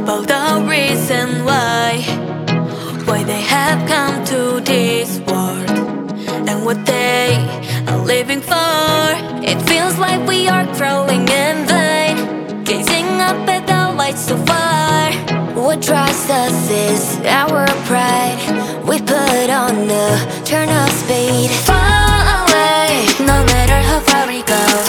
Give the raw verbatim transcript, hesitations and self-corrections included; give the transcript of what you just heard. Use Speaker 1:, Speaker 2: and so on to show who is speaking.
Speaker 1: about the reason why Why they have come to this world and what they are living for. It feels like we are crawling in vain, gazing up at the lights so far. What drives us is our pride. We put on the turn of speed. Far away, no matter how far we go.